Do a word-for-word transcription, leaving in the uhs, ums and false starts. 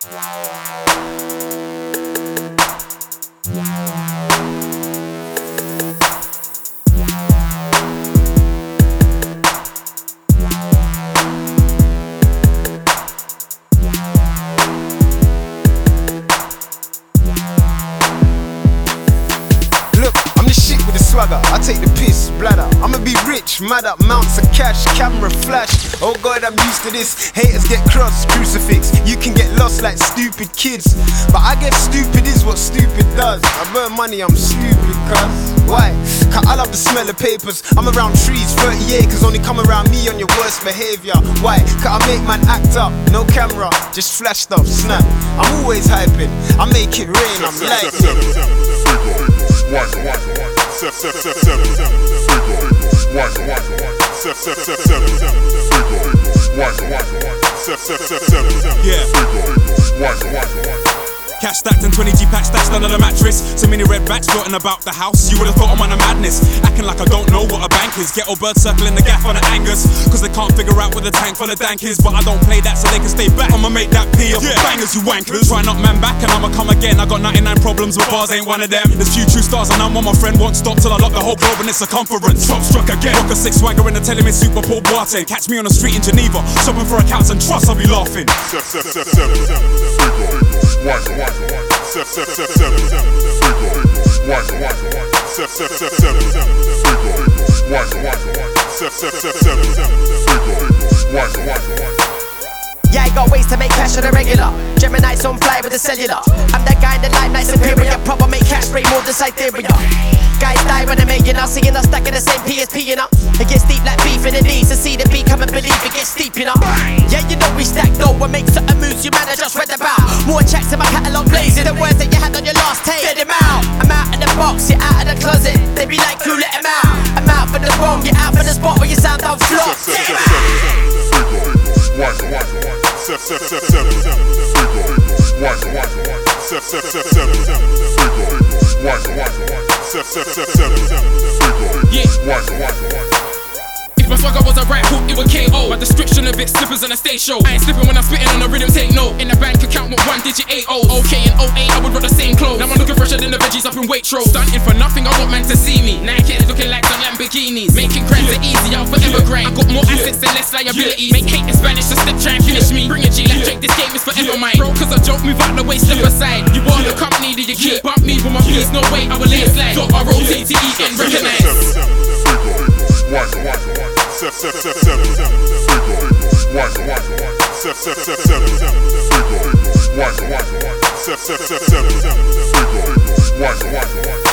Swagger, I take the piss, bladder. I'ma be rich, mad up, mounts of cash, camera flash. Oh God, I'm used to this. Haters get cross, crucifix. You can get lost like stupid kids, but I get stupid is what stupid does. I burn money, I'm stupid, cuz. Why? Cause I love the smell of papers. I'm around trees, thirty acres, only come around me on your worst behavior. Why? Cause I make man act up, no camera, just flash stuff, snap. I'm always hyping, I make it rain, I'm like Step, step, step, step, step. One, step, step, step, step. One, step, step, step, step. Yeah. Cash stacked and twenty G packs stashed under the mattress. So many red backs floating about the house. You would've thought I'm on a madness, acting like I don't know what a bank is. Ghetto birds circling the gaff on the Angus, cause they can't figure out where the tank full of dank is. But I don't play that so they can stay back. I'ma make that P off yeah. Bangers, you wankers. Try not man back and I'ma come again. I got ninety-nine problems, but bars ain't one of them. There's few true stars and I'm on my friend. Won't stop till I lock the whole globe in its circumference. Trump struck again. Rock a six swagger in the telling me Super Paul Boateng. Catch me on the street in Geneva, shopping for accounts and trust, I'll be laughing. Step, step, step, step, step. One, step, step, step, step. One, step, step, step, step. One, step, step, step, step. One. Yeah, I got ways to make cash on the regular. Gemini's on fly with the cellular. I'm that guy in the limelight superior. Proper make cash spray more than Siberia. Guys die when they make it now, seeing us stacking the same P S P, you know. It gets deep like beef in the knees. To see the beat come and believe it gets steep, you know. Yeah, you know we stack though and make certain moves you man I just read about. More checks in my catalogue blazing. The words that you had on your last tape, get them out. I'm out of the box, you're out of the closet. They be like, you let him out. I'm out for the wrong, you're out for the spot where you sound down flop. Get him out. One, step, step, step, step. One, step, step, step, step. One, step, step, step, step. Yeah. One. If my swagger was a right hook, it would K O. My description of it, slippers on a stage show. I ain't slipping when I'm spitting on the rhythm, take note. In the bank account with one digit eight O's. Okay and oh eight, I would rock the same clothes. Now I'm looking fresher than the veggies up in Waitrose. Stunting for nothing, I want man to see me. Nike is looking like some Lamborghinis. Making crimes are easy, I'll forever grind. I got more assets and less liabilities. Make hate in Spanish, so step try and finish me. Bring a G like Drake, this game is forever mine. Bro, cause I joke, move out the way, step aside. You want the company that you keep. Bump me with my piece, no way, I will landslide. Dot R O T T E N, recognize. One, step, step, step, step. One, step, step, step, step. One, step, step, step, step. One.